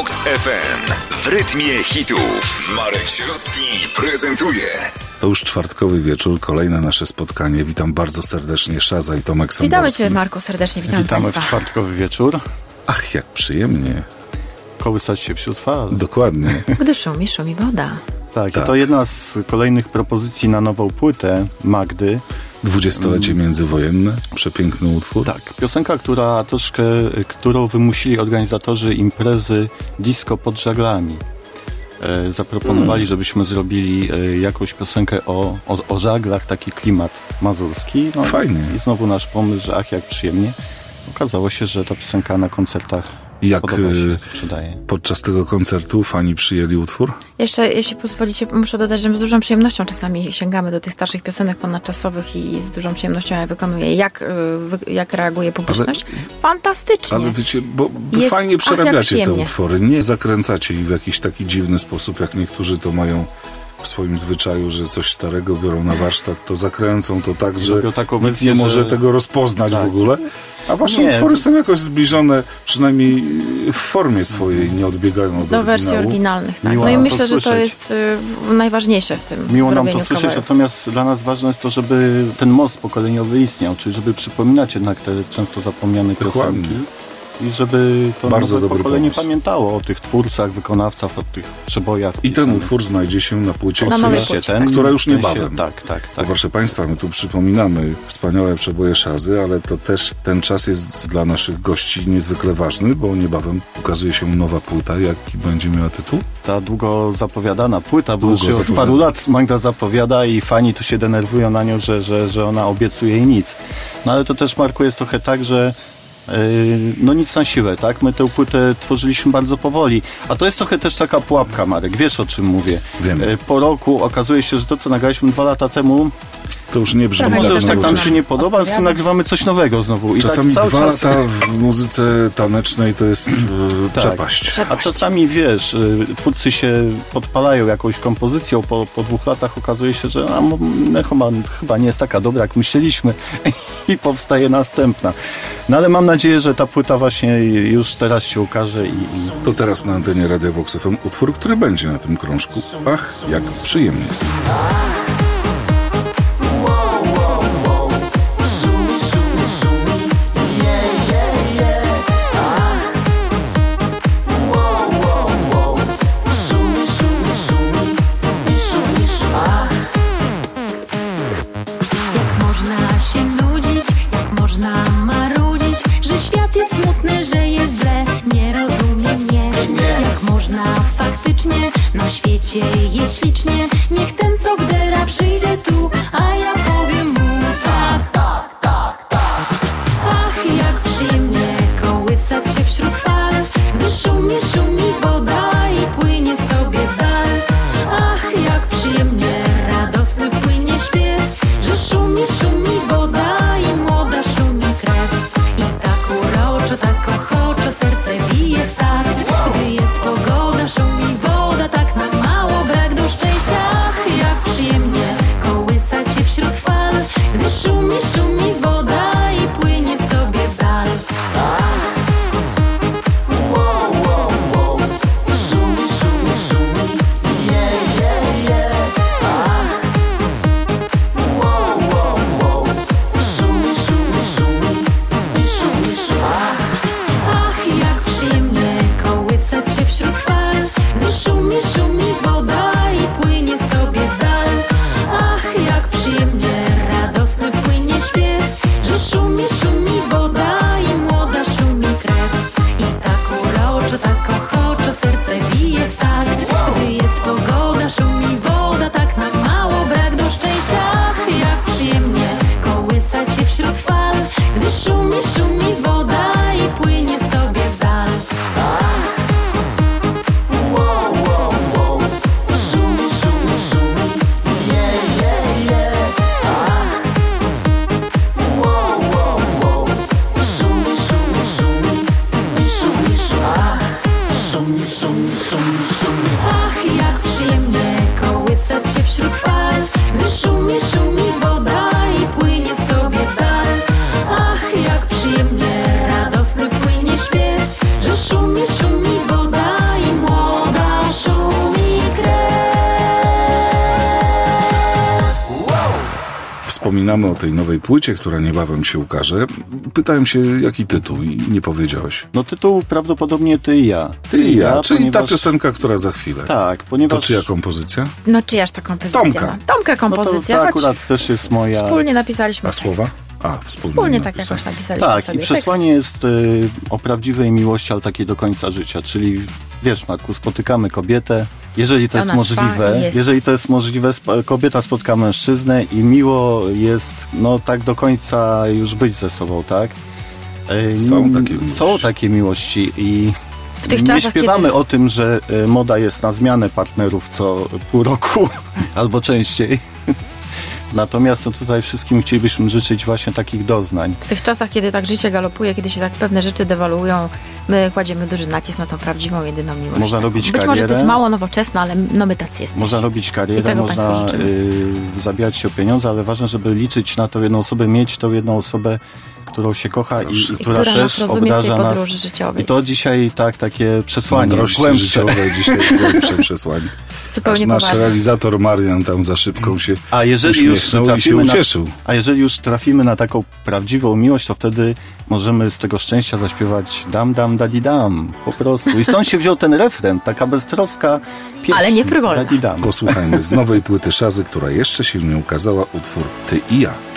Vox FM. W rytmie hitów. Marek Sierocki prezentuje. To już czwartkowy wieczór, kolejne nasze spotkanie. Witam bardzo serdecznie, Szaza i Tomek Sądowski. Witamy Cię, Marku, serdecznie. Witamy Państwa. W czwartkowy wieczór. Ach, jak przyjemnie. Kołysać się wśród fal. Dokładnie. Gdy szumi woda. Tak, to jedna z kolejnych propozycji na nową płytę Magdy. 20-lecie międzywojenne, przepiękny utwór. Tak, piosenka, którą wymusili organizatorzy imprezy Disco pod żaglami. Zaproponowali, żebyśmy zrobili jakąś piosenkę o żaglach, taki klimat mazurski. No, fajnie. I znowu nasz pomysł, że ach, jak przyjemnie. Okazało się, że ta piosenka na koncertach jak się sprzedaje. Podczas tego koncertu fani przyjęli utwór? Jeszcze, jeśli pozwolicie, muszę dodać, że my z dużą przyjemnością czasami sięgamy do tych starszych piosenek ponadczasowych i z dużą przyjemnością je wykonuję. Jak reaguje publiczność? Fantastycznie. Ale wiecie, bo fajnie przerabiacie te utwory. Nie zakręcacie ich w jakiś taki dziwny sposób, jak niektórzy to mają w swoim zwyczaju, że coś starego biorą na warsztat, to zakręcą to tak, że nikt nie może tego rozpoznać w ogóle. A wasze utwory są jakoś zbliżone, przynajmniej w formie swojej, nie odbiegają do wersji oryginalnych. Tak. No i myślę, że to jest najważniejsze w tym. Miło nam to słyszeć, natomiast dla nas ważne jest to, żeby ten most pokoleniowy istniał, czyli żeby przypominać jednak te często zapomniane piosenki. I żeby to nowe pokolenie pamiętało o tych twórcach, wykonawcach, o tych przebojach. I ten utwór znajdzie się na płycie, oczywiście, która już niebawem. Tak. Proszę Państwa, my tu przypominamy wspaniałe przeboje Szazy, ale to też ten czas jest dla naszych gości niezwykle ważny, bo niebawem ukazuje się nowa płyta. Jaki będzie miała tytuł? Ta długo zapowiadana płyta, bo już od paru lat Magda zapowiada i fani tu się denerwują na nią, że ona obiecuje i nic. No ale to też, Marku, jest trochę tak, że nic na siłę, tak? My tę płytę tworzyliśmy bardzo powoli. A to jest trochę też taka pułapka, Marek. Wiesz, o czym mówię? Wiem. Po roku okazuje się, że to, co nagraliśmy 2 lata temu, to już nie brzmi. Może już tak nam się nie podoba, więc nagrywamy coś nowego znowu. I czasami tak 2 lata w muzyce tanecznej to jest przepaść. A czasami, wiesz, twórcy się podpalają jakąś kompozycją, po 2 latach okazuje się, że chyba nie jest taka dobra, jak myśleliśmy i powstaje następna. No ale mam nadzieję, że ta płyta właśnie już teraz się ukaże. To teraz na antenie Radia Vox FM utwór, który będzie na tym krążku. Ach, jak przyjemnie. Na świecie jest ślicznie, niech ten, co gdera, przyjdzie tu, a ja powiem mu tak. Ach, jak przyjemnie kołysać się wśród fal, gdy szumi woda i płynie sobie w dal. Ach, jak przyjemnie, radosny płynie śpiew, że szumi woda i młoda szumi krew. I tak uroczo, tak ochoczo serce bije w takt, gdy jest pogoda, szumi woda, tak na mało brak do szczęścia. Ach, jak przyjemnie kołysać się wśród fal, gdy szumi woda i płynie sobie w dal. Ach, jak przyjemnie kołysać się wśród fal, gdy szumi woda i płynie sobie w dal. Ach, jak przyjemnie, radosny płynie śpiew, że szumi woda i młoda szumi krew. I tak uroczo, tak ochoczo serce bije w takt, gdy jest pogoda, szumi woda, tak na mało brak do szczęścia. Ach, jak przyjemnie kołysać się wśród fal, gdy szumi woda i płynie sobie w dal. Ach, jak przyjemnie kołysać się wśród fal, gdy szumi woda i płynie sobie w dal. Ach, jak przyjemnie, radosny płynie śpiew, że szumi woda wspominamy o tej nowej płycie, która niebawem się ukaże, pytałem się, jaki tytuł i nie powiedziałeś. No tytuł prawdopodobnie Ty i ja. Ty i ja, czyli ponieważ... ta piosenka, która za chwilę. Tak, ponieważ... To czyja kompozycja? No czyjaż ta kompozycja? Tomka. Tomka kompozycja. No to akurat też jest moja... Wspólnie napisaliśmy A słowa? Wspólnie tak jakoś napisaliśmy tak, sobie. I przesłanie jest o prawdziwej miłości, ale takiej do końca życia, czyli wiesz, Marku, spotykamy kobietę, jeżeli to jest możliwe, kobieta spotka mężczyznę i miło jest, no tak do końca już być ze sobą, tak? Są takie miłości i nie śpiewamy o tym, że moda jest na zmianę partnerów co pół roku albo częściej. Natomiast no tutaj wszystkim chcielibyśmy życzyć właśnie takich doznań. W tych czasach, kiedy tak życie galopuje, kiedy się tak pewne rzeczy dewaluują, my kładziemy duży nacisk na tą prawdziwą, jedyną miłość. Można robić karierę. Być może to jest mało nowoczesne, ale no my tacy jesteśmy. Można robić karierę, można zabijać się o pieniądze, ale ważne, żeby liczyć na tą jedną osobę, mieć tą jedną osobę, którą się kocha i która też obdarza nas. I to dzisiaj takie przesłanie. Głębsze życiowe, dzisiaj głębsze przesłanie. Zupełnie nasz poważne. Realizator Marian tam za szybką się ucieszył. A jeżeli już trafimy na taką prawdziwą miłość, to wtedy możemy z tego szczęścia zaśpiewać dam, dam, dadi, dam. Po prostu. I stąd się wziął ten refren, taka beztroska pieśń. Ale nie frywolna. Posłuchajmy z nowej płyty Szazy, która jeszcze się nie ukazała, utwór Ty i ja.